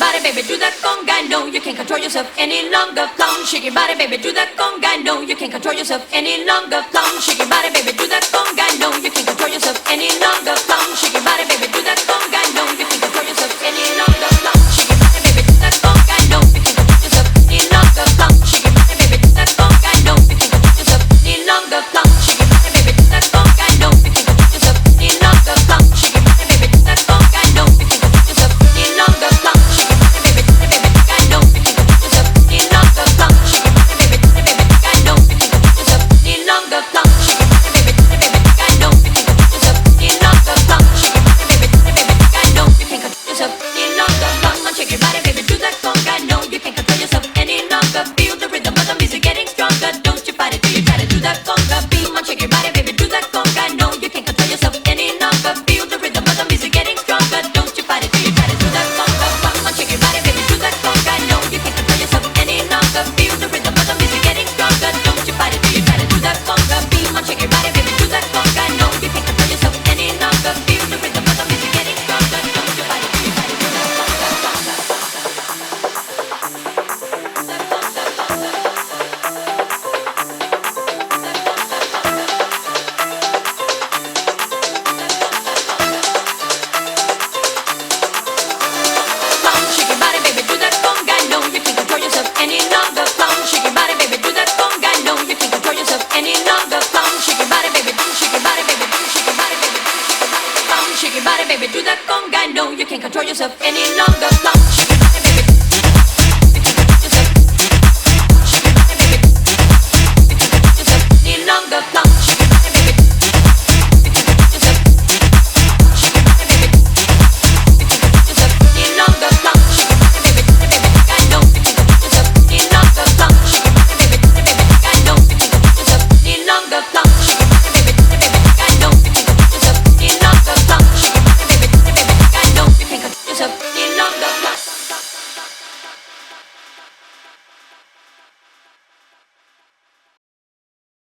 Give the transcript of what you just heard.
body, baby, do that conga. No, you can't control yourself any longer. Plum, shake your body, baby, do that conga. No, you can't control yourself any longer. Plum, shake your body, baby, do that conga. No, you can't control yourself any longer. Plum, shake your body, baby, do that conga. No, you can't control yourself any longer. Plum, shake your body, baby, do that conga. No, you can't control yourself any longer. Plum, shake your body, baby, do that conga. No, you can't control yourself any longer. Plum, shake your body, baby, do that conga. No, you can't control yourself any longer. Plum, shake your body, baby, do that conga. No, you can't control yourself any longer. Plum, shake your body, baby, do that conga. No, you can't control yourself any longer. Plum, shake your body, baby, do that conga. No, you can't control yourself any longer. Plum, shake your body, baby, do that conga. No, you can't control yourself any longer. Plum, shake your body, baby, do that conga. No, you can't control yourself any longer. Plum, shake your body, baby, do that conga. No, you can't control yourself any longer. Feel the rhythm of the music getting stronger. Don't you fight it till you try to do that conga. Beat on, shake your body, baby, do that conga. No, you can't control yourself any longer. Feel the rhythm of the music getting stronger. Don't you fight it till you try to do that conga. Plum, shake your body, baby, do that conga. No, you can't control yourself any longer. Feel the rhythm of the music getting stronger. Don't you fight it till you try to do that conga. Beat on, shake your body, baby, do that conga. No, you can't control yourself any longer. Feel the rhythm of the music getting stronger. Don't you fight it till you try to do that Plum, shake your body, baby, do that conga. No, you can't control yourself any longer. Plum, shake your body, baby, do that conga. No, you can't control yourself any longer. Plum, shake your body, baby, shake your body, baby, shake your body, baby, shake your body. Plum, shake your body, baby, do that conga. No, you can't control yourself any